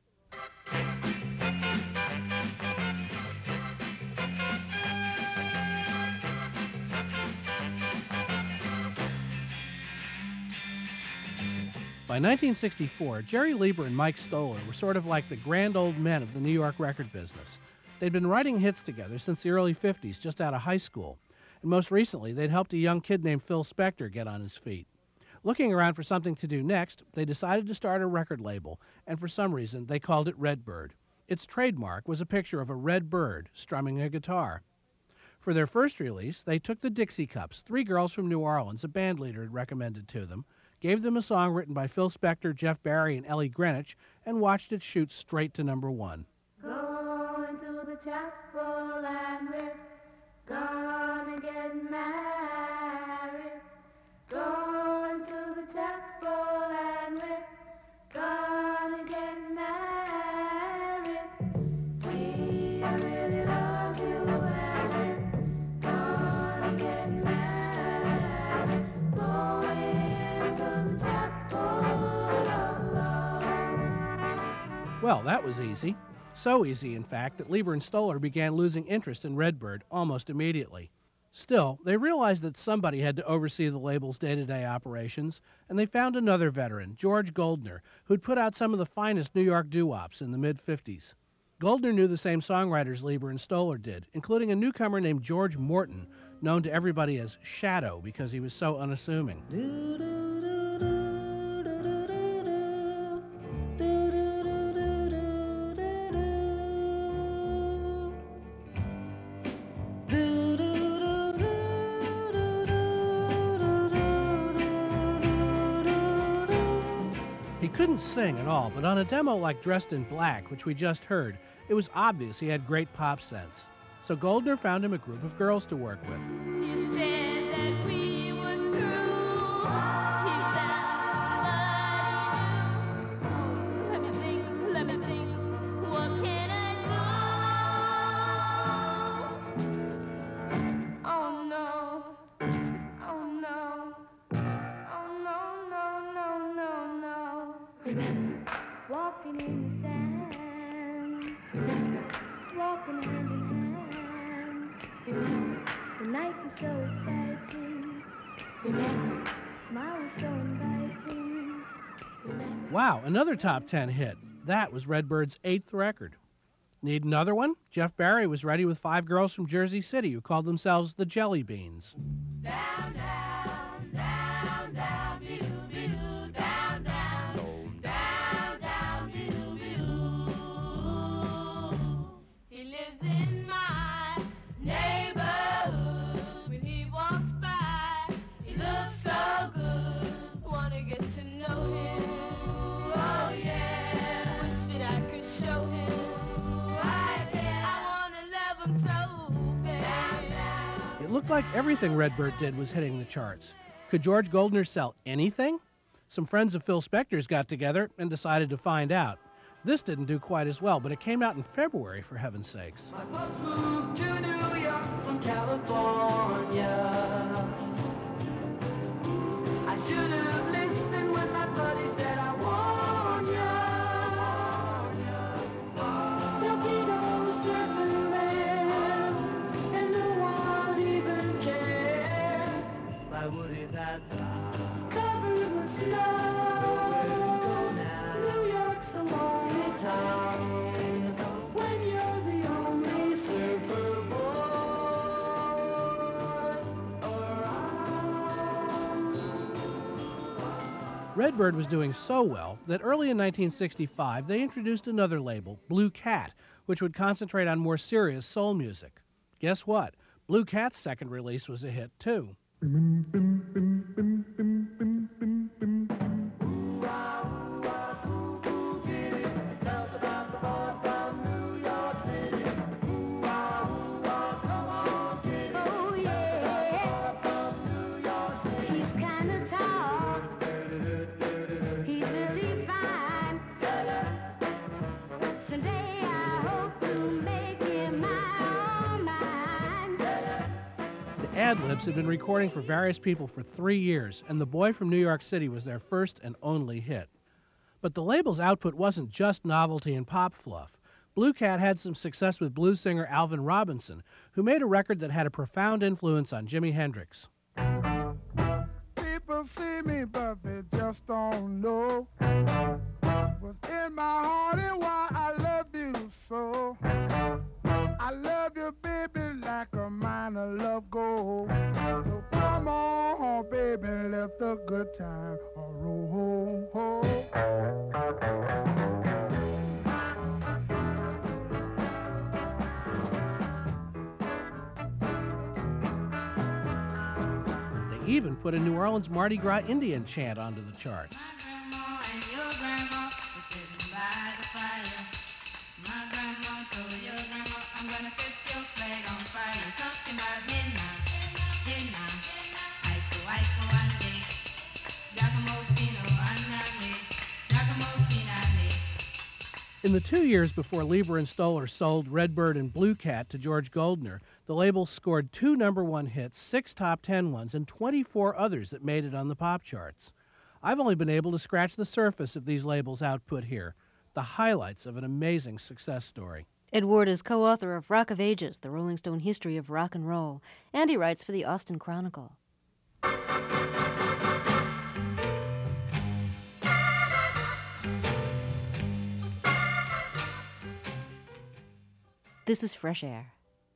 By 1964, Jerry Lieber and Mike Stoller were sort of like the grand old men of the New York record business. They'd been writing hits together since the early 50s, just out of high school. And most recently, they'd helped a young kid named Phil Spector get on his feet. Looking around for something to do next, they decided to start a record label, and for some reason, they called it Redbird. Its trademark was a picture of a red bird strumming a guitar. For their first release, they took the Dixie Cups, 3 girls from New Orleans a band leader had recommended to them, gave them a song written by Phil Spector, Jeff Barry, and Ellie Greenwich, and watched it shoot straight to number one. Going to the chapel and we're gonna get married. Going to the chapel and we're gonna get married. We really love you and we're gonna get married. Going to the chapel of love. Well, that was easy. So easy, in fact, that Leiber and Stoller began losing interest in Redbird almost immediately. Still, they realized that somebody had to oversee the label's day-to-day operations, and they found another veteran, George Goldner, who'd put out some of the finest New York doo-wops in the mid-'50s. Goldner knew the same songwriters Leiber and Stoller did, including a newcomer named George Morton, known to everybody as Shadow because he was so unassuming. He couldn't sing at all, but on a demo like Dressed in Black, which we just heard, it was obvious he had great pop sense. So Goldner found him a group of girls to work with. You said that we were through. Let me think. What can I do? Oh no. Remember, walking in the sand. Remember, walking hand in hand. Remember, the night was so exciting. Remember, the smile was so inviting. Remember. Wow, another top 10 hit. That was Redbird's 8th record. Need another one? Jeff Barry was ready with 5 girls from Jersey City who called themselves the Jelly Beans. Down, down, down, down, doo-doo, down, down. Down, down, doo-doo. He lives in my neighborhood. When he walks by, he looks so good. Wanna get to know him. Oh yeah. Wish that I could show him. I wanna love him so bad. It looked like everything Redbird did was hitting the charts. Could George Goldner sell anything? Some friends of Phil Spector's got together and decided to find out. This didn't do quite as well, but it came out in February, for heaven's sakes. My folks moved to New York from California. I should have listened when my buddy said I warn ya. There'll be no surfing land, and no one even cares. My Woody's hat covered with snow. New York's a lonely town when you're the only surfer boy around. Redbird was doing so well that early in 1965 they introduced another label, Blue Cat, which would concentrate on more serious soul music. Guess what? Blue Cat's second release was a hit too. Oh yeah, he's kinda tall. He's really fine. Someday I hope to make him my own mine. The Ad-Libs had been recording for various people for 3 years, and The Boy from New York City was their first and only hit. But the label's output wasn't just novelty and pop fluff. Blue Cat had some success with blues singer Alvin Robinson, who made a record that had a profound influence on Jimi Hendrix. People see me, but they just don't know what's in my heart and why I love you so. I love you, baby, like a mine of love gold. So come on, baby, let the good time roll. They He even put a New Orleans Mardi Gras Indian chant onto the charts. In the 2 years before Lieber and Stoller sold Redbird and Blue Cat to George Goldner, the label scored 2 #1 hits, 6 top 10 ones, and 24 others that made it on the pop charts. I've only been able to scratch the surface of these labels' output here, the highlights of an amazing success story. Ed Ward is co-author of Rock of Ages, the Rolling Stone History of Rock and Roll, and he writes for the Austin Chronicle. This is Fresh Air.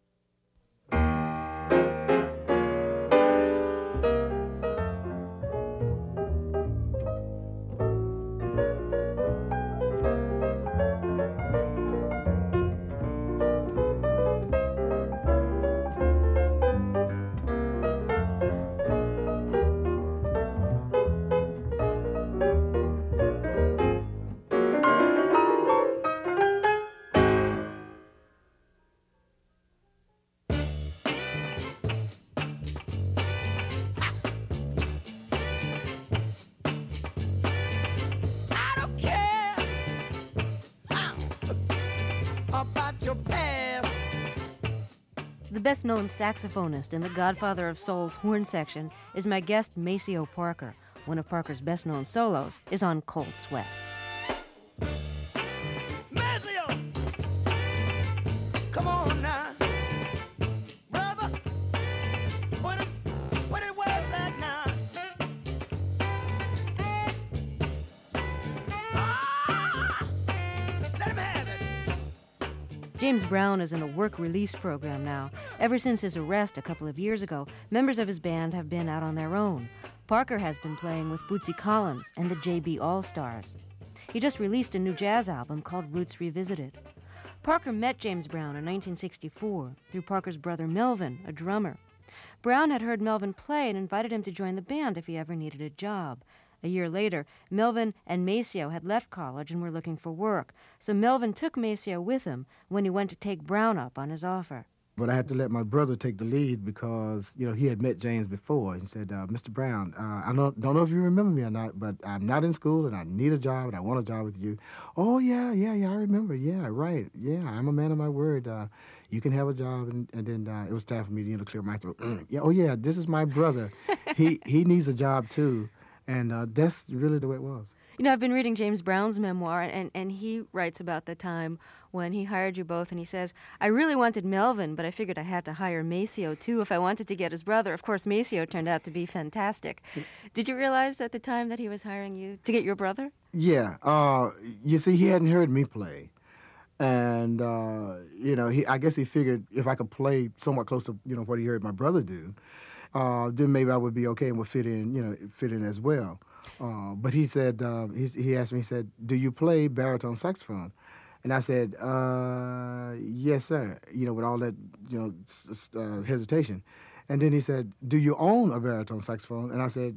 The best-known saxophonist and the godfather of soul's horn section is my guest Maceo Parker. One of Parker's best-known solos is on Cold Sweat. Maceo! Come on now. Brother, what it was that now? Let him have it. James Brown is in a work-release program now. Ever since his arrest a couple of years ago, members of his band have been out on their own. Parker has been playing with Bootsy Collins and the JB All-Stars. He just released a new jazz album called Roots Revisited. Parker met James Brown in 1964 through Parker's brother Melvin, a drummer. Brown had heard Melvin play and invited him to join the band if he ever needed a job. A year later, Melvin and Maceo had left college and were looking for work, so Melvin took Maceo with him when he went to take Brown up on his offer. But I had to let my brother take the lead because, he had met James before. He said, Mr. Brown, I don't know if you remember me or not, but I'm not in school and I need a job and I want a job with you. Oh, yeah, I remember. Yeah, right. Yeah, I'm a man of my word. You can have a job. And then it was time for me to clear my throat. Yeah, this is my brother. He needs a job, too. And that's really the way it was. I've been reading James Brown's memoir, and he writes about the time when he hired you both, and he says, I really wanted Melvin, but I figured I had to hire Maceo, too, if I wanted to get his brother. Of course, Maceo turned out to be fantastic. Did you realize at the time that he was hiring you to get your brother? Yeah. You see, he hadn't heard me play. And, I guess he figured if I could play somewhat close to, what he heard my brother do, then maybe I would be okay and would fit in as well. But he said, he asked me, he said, do you play baritone saxophone? And I said, yes, sir, with all that, hesitation. And then he said, do you own a baritone saxophone? And I said,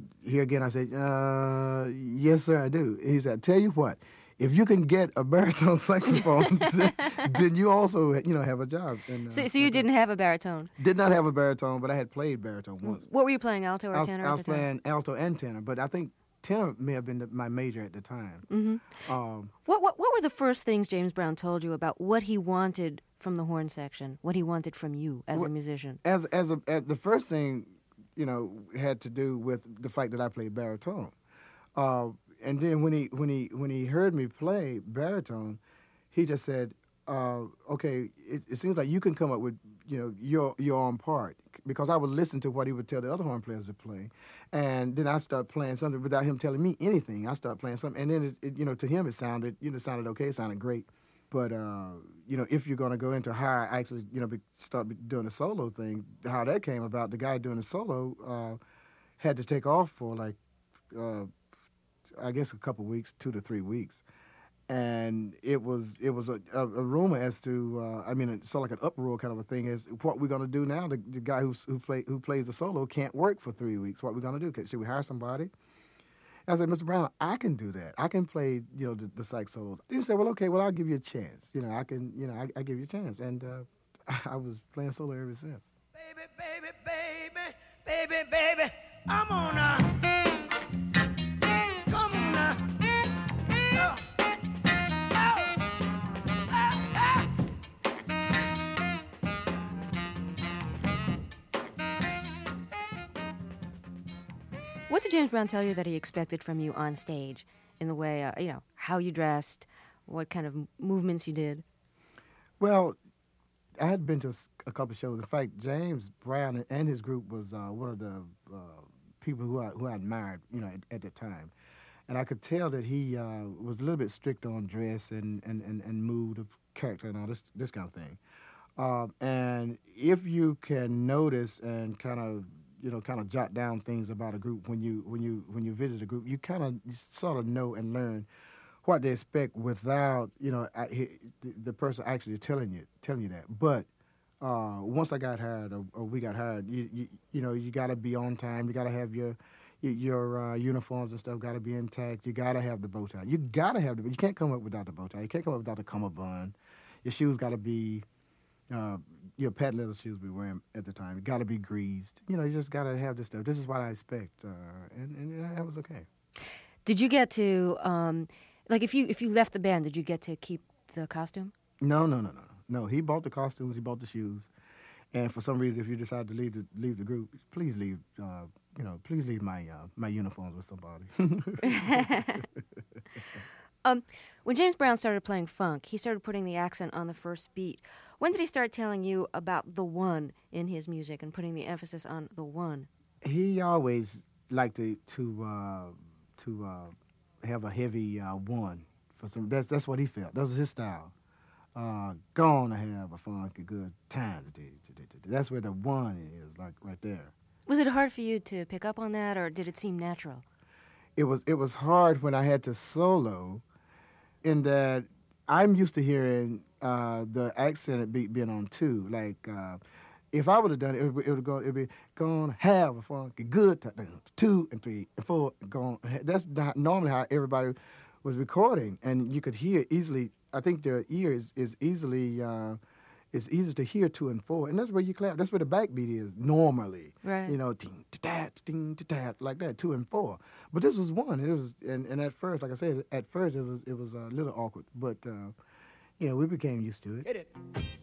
yes, sir, I do. And he said, tell you what, if you can get a baritone saxophone, then you also, have a job. And, so you didn't have a baritone? Did not have a baritone, but I had played baritone once. What were you playing, alto or tenor? I was playing alto and tenor, but I think tenor may have been my major at the time. Mm-hmm. What were the first things James Brown told you about what he wanted from the horn section, what he wanted from you as a musician? The first thing, had to do with the fact that I played baritone. And then when he heard me play baritone, he just said, okay, it seems like you can come up with, your own part. Because I would listen to what he would tell the other horn players to play. And then I start playing something without him telling me anything. I start playing something. And then, to him it sounded, okay, it sounded great. But, if you're going to go into how I actually, start doing the solo thing, how that came about, the guy doing the solo had to take off for I guess a couple weeks, 2 to 3 weeks. and it was a rumor as to it's sort of like an uproar kind of a thing as what we're going to do now. The guy who plays the solo can't work for 3 weeks. What we're going to do? Should we hire somebody? I said, Mr. Brown, I can do that. I can play, the sax solos. He said, well, okay, well, I'll give you a chance. I give you a chance. And I was playing solo ever since. Baby, baby, baby, baby, baby, I'm on now. Come on now. Oh. What did James Brown tell you that he expected from you on stage in the way, how you dressed, what kind of movements you did? Well, I had been to a couple of shows. In fact, James Brown and his group was one of the people who I admired, at the time. And I could tell that he was a little bit strict on dress and mood of character and all this kind of thing. And if you can notice and kind of jot down things about a group when you visit a group, you sort of know and learn what they expect without the person actually telling you that. But once I got hired or we got hired, you got to be on time. You got to have your uniforms and stuff got to be intact. You got to have the bow tie. You got to have you can't come up without the bow tie. You can't come up without the cummerbund. Your shoes got to be your patent leather shoes we were wearing at the time. You got to be greased. You just got to have this stuff. This is what I expect, and that was okay. Did you get to if you left the band, did you get to keep the costume? No. He bought the costumes. He bought the shoes, and for some reason, if you decide to leave the group, please leave. Please leave my uniforms with somebody. When James Brown started playing funk, he started putting the accent on the first beat. When did he start telling you about the one in his music and putting the emphasis on the one? He always liked to have a heavy one. That's what he felt. That was his style. Gonna have a funky good time. That's where the one is, like right there. Was it hard for you to pick up on that, or did it seem natural? It was hard when I had to solo, in that I'm used to hearing the accent being on two. Like if I would have done it, it'd be gonna have a funky good time. 2 and 3 and 4. That's not normally how everybody was recording, and you could hear easily. I think their ear is easily. It's easy to hear 2 and 4, and that's where you clap. That's where the backbeat is normally. Right. Ting ting like that, 2 and 4. But this was one. It was, and at first, like I said, it was a little awkward, but we became used to it. Hit it.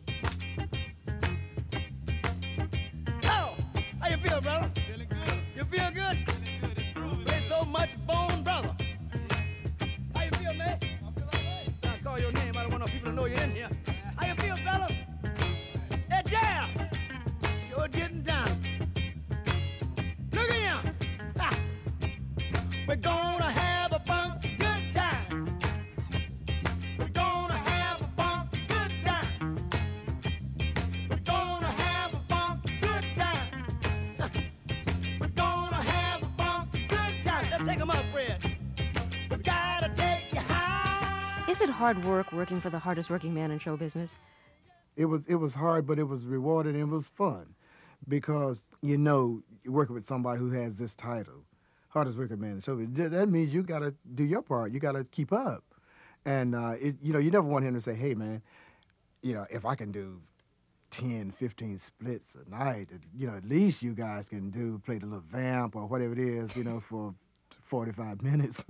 Oh, how you feel, brother? Feeling good. You feel good? Feeling good. Play so much bone, brother. How you feel, man? I feel all right. Now call your name. I don't want no people to know you're in here. How you feel, fella? Hey, Jam! Sure getting down. Look at him! Ha! We're gonna have a funky good time. We're gonna have a funky good time. We're gonna have a funky good time. We're gonna have a funky good time. Let's take 'em up, Fred. We gotta take you high. Is it hard work working for the hardest working man in show business? It was hard, but it was rewarding and it was fun, because you're working with somebody who has this title, hardest working man in the show business. That means you got to do your part. You got to keep up, and you never want him to say, "Hey, man, if I can do 10, 15 splits a night, at least you guys can play the little vamp or whatever it is, for 45 minutes."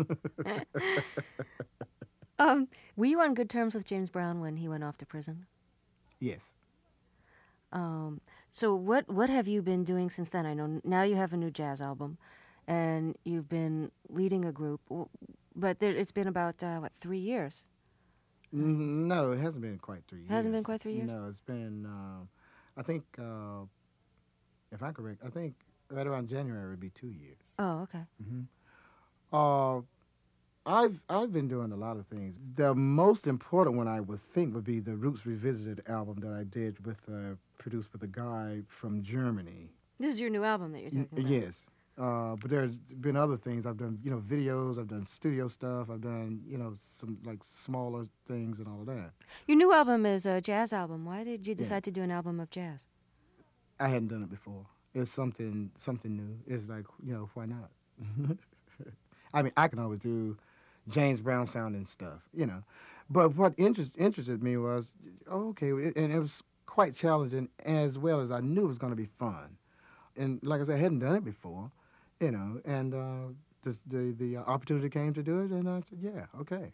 Were you on good terms with James Brown when he went off to prison? Yes. So what have you been doing since then? I know now you have a new jazz album, and you've been leading a group, but it's been about 3 years? No, it hasn't been quite 3 years. Hasn't been quite 3 years? No, it's been, I think, if I'm correct, I think right around January would be 2 years. Oh, okay. Mm-hmm. I've been doing a lot of things. The most important one I would think would be the Roots Revisited album that I did produced with a guy from Germany. This is your new album that you're talking about? Yes. But there's been other things. I've done, videos. I've done studio stuff. I've done, some like smaller things and all of that. Your new album is a jazz album. Why did you decide to do an album of jazz? I hadn't done it before. It's something new. It's like, why not? I mean, I can always do James Brown sounding stuff, But what interested me was, and it was quite challenging as well as I knew it was going to be fun. And like I said, I hadn't done it before, and the opportunity came to do it, and I said, yeah, okay.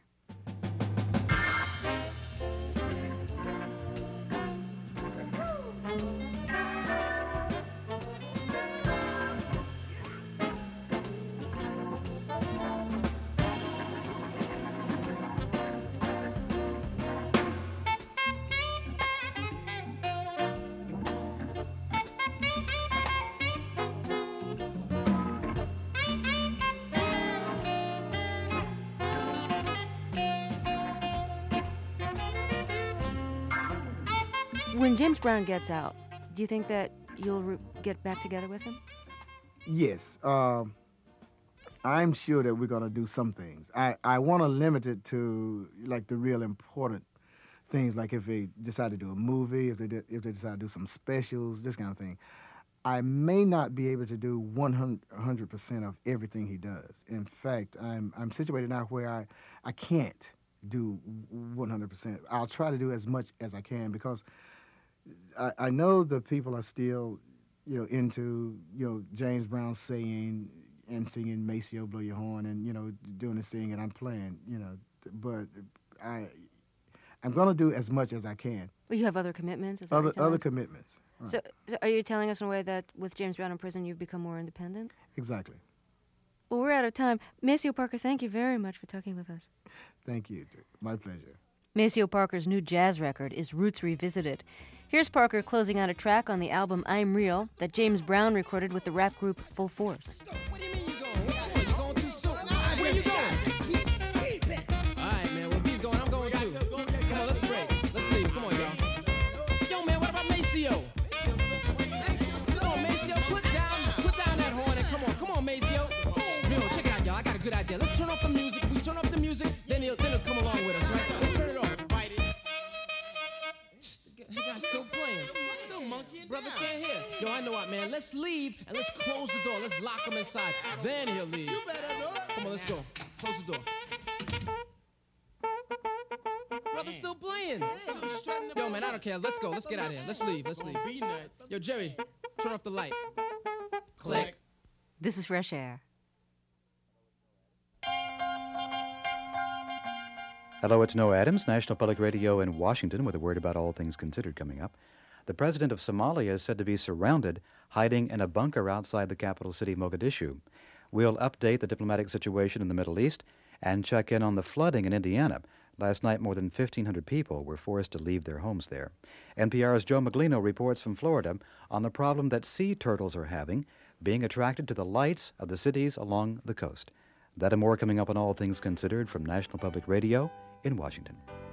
When James Brown gets out, do you think that you'll get back together with him? Yes. I'm sure that we're going to do some things. I want to limit it to, like, the real important things, like if they decide to do a movie, if they decide to do some specials, this kind of thing. I may not be able to do 100% of everything he does. In fact, I'm situated now where I can't do 100%. I'll try to do as much as I can because I know the people are still, into, James Brown saying and singing Maceo Blow Your Horn and, doing this thing and I'm playing, but I'm going to do as much as I can. Well, you have other commitments? Is that what you're telling other us? commitments. Right. So are you telling us in a way that with James Brown in prison you've become more independent? Exactly. Well, we're out of time. Maceo Parker, thank you very much for talking with us. Thank you. My pleasure. Maceo Parker's new jazz record is Roots Revisited. Here's Parker closing out a track on the album I'm Real that James Brown recorded with the rap group Full Force. What do you mean you going? You're going too soon. Where you going? Keep it. All right, man. Where B's going, I'm going too. Come on, let's break. Let's leave. Come on, y'all. Yo, man, what about Maceo? Come on, Maceo. Put down that horn and come on, Maceo. Yo, check it out, y'all. I got a good idea. Let's turn off the music. If we turn off the music, then he'll come along with us, right? Let's turn it off. Fight it. You guys still playing. Still monkey. Brother can't hear. Yo, I know what, man. Let's leave and let's close the door. Let's lock him inside. Then he'll leave. You better know it. Come on, let's go. Close the door. Brother's still playing. Yo, man, I don't care. Let's go. Let's get out of here. Let's leave. Yo, Jerry, turn off the light. Click. This is Fresh Air. Hello, it's Noah Adams, National Public Radio in Washington, with a word about all things considered coming up. The president of Somalia is said to be surrounded, hiding in a bunker outside the capital city, Mogadishu. We'll update the diplomatic situation in the Middle East and check in on the flooding in Indiana. Last night, more than 1,500 people were forced to leave their homes there. NPR's Joe Maglino reports from Florida on the problem that sea turtles are having, being attracted to the lights of the cities along the coast. That and more coming up on All Things Considered from National Public Radio in Washington.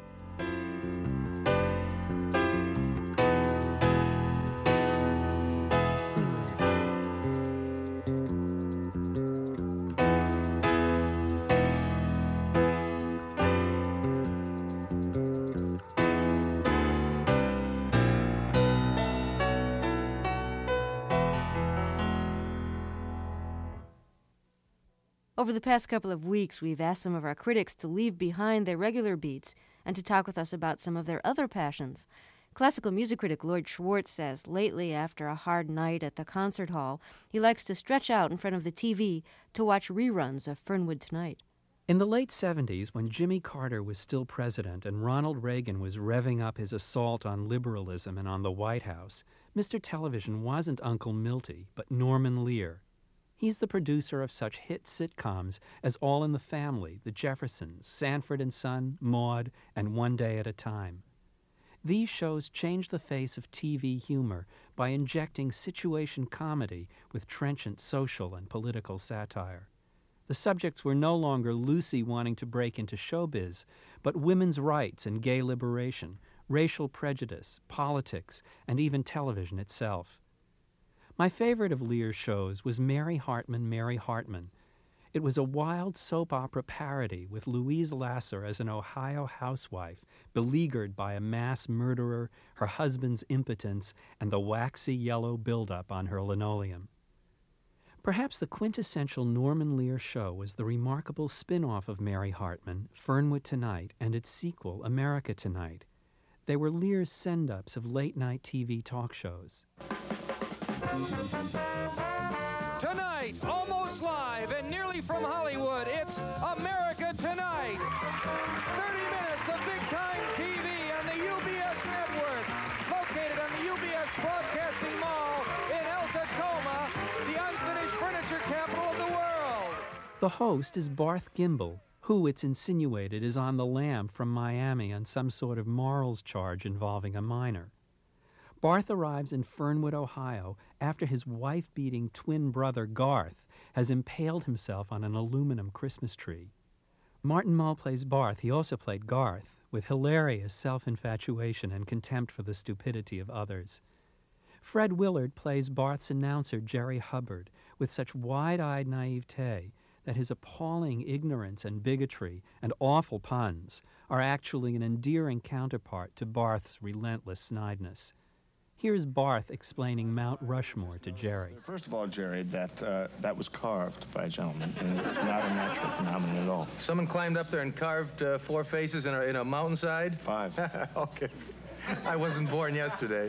Over the past couple of weeks, we've asked some of our critics to leave behind their regular beats and to talk with us about some of their other passions. Classical music critic Lloyd Schwartz says lately, after a hard night at the concert hall, he likes to stretch out in front of the TV to watch reruns of Fernwood Tonight. In the late 70s, when Jimmy Carter was still president and Ronald Reagan was revving up his assault on liberalism and on the White House, Mr. Television wasn't Uncle Milty, but Norman Lear. He's the producer of such hit sitcoms as All in the Family, The Jeffersons, Sanford and Son, Maude, and One Day at a Time. These shows changed the face of TV humor by injecting situation comedy with trenchant social and political satire. The subjects were no longer Lucy wanting to break into showbiz, but women's rights and gay liberation, racial prejudice, politics, and even television itself. My favorite of Lear's shows was Mary Hartman, Mary Hartman. It was a wild soap opera parody with Louise Lasser as an Ohio housewife beleaguered by a mass murderer, her husband's impotence, and the waxy yellow buildup on her linoleum. Perhaps the quintessential Norman Lear show was the remarkable spin-off of Mary Hartman, Fernwood Tonight, and its sequel, America Tonight. They were Lear's send-ups of late-night TV talk shows. Tonight, almost live and nearly from Hollywood, it's America Tonight. 30 minutes of big-time TV on the UBS network, located on the UBS Broadcasting Mall in El Tacoma, the unfinished furniture capital of the world. The host is Barth Gimbel, who, it's insinuated, is on the lam from Miami on some sort of morals charge involving a minor. Barth arrives in Fernwood, Ohio, after his wife-beating twin brother, Garth, has impaled himself on an aluminum Christmas tree. Martin Mull plays Barth. He also played Garth, with hilarious self-infatuation and contempt for the stupidity of others. Fred Willard plays Barth's announcer, Jerry Hubbard, with such wide-eyed naivete that his appalling ignorance and bigotry and awful puns are actually an endearing counterpart to Barth's relentless snideness. Here's Barth explaining Mount Rushmore to Jerry. First of all, Jerry, that was carved by a gentleman, and it's not a natural phenomenon at all. Someone climbed up there and carved 4 faces in a mountainside? 5. Okay. I wasn't born yesterday.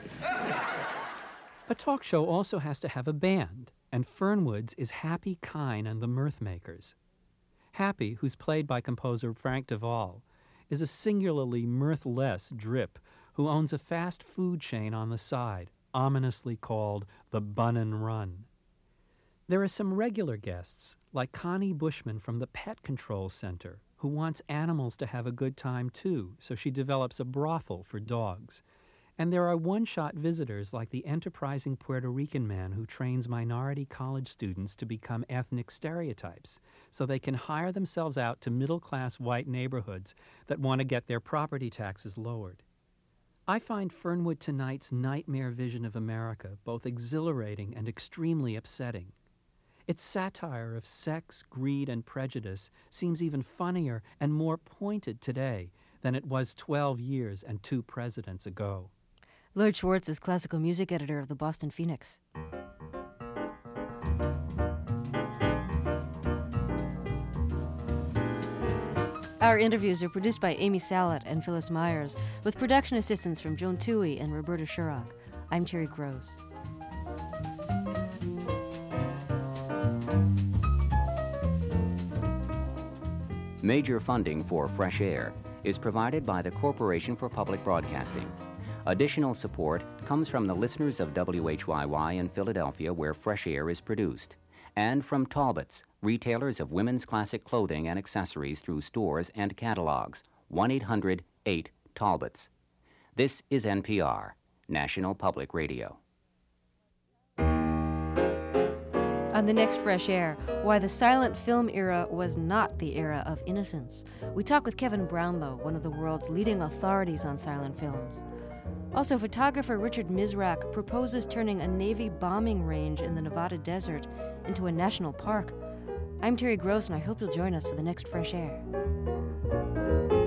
A talk show also has to have a band, and Fernwood's is Happy Kine and the Mirthmakers. Happy, who's played by composer Frank Duvall, is a singularly mirthless drip who owns a fast food chain on the side, ominously called the Bun and Run. There are some regular guests, like Connie Bushman from the Pet Control Center, who wants animals to have a good time too, so she develops a brothel for dogs. And there are one-shot visitors like the enterprising Puerto Rican man who trains minority college students to become ethnic stereotypes, so they can hire themselves out to middle-class white neighborhoods that want to get their property taxes lowered. I find Fernwood Tonight's nightmare vision of America both exhilarating and extremely upsetting. Its satire of sex, greed, and prejudice seems even funnier and more pointed today than it was 12 years and 2 presidents ago. Lloyd Schwartz is classical music editor of the Boston Phoenix. Our interviews are produced by Amy Salat and Phyllis Myers, with production assistance from Joan Toohey and Roberta Sherrock. I'm Terry Gross. Major funding for Fresh Air is provided by the Corporation for Public Broadcasting. Additional support comes from the listeners of WHYY in Philadelphia, where Fresh Air is produced, and from Talbots, retailers of women's classic clothing and accessories through stores and catalogs. 1-800-8-TALBOTS. This is NPR, National Public Radio. On the next Fresh Air, why the silent film era was not the era of innocence. We talk with Kevin Brownlow, one of the world's leading authorities on silent films. Also, photographer Richard Misrak proposes turning a Navy bombing range in the Nevada desert into a national park. I'm Terry Gross, and I hope you'll join us for the next Fresh Air.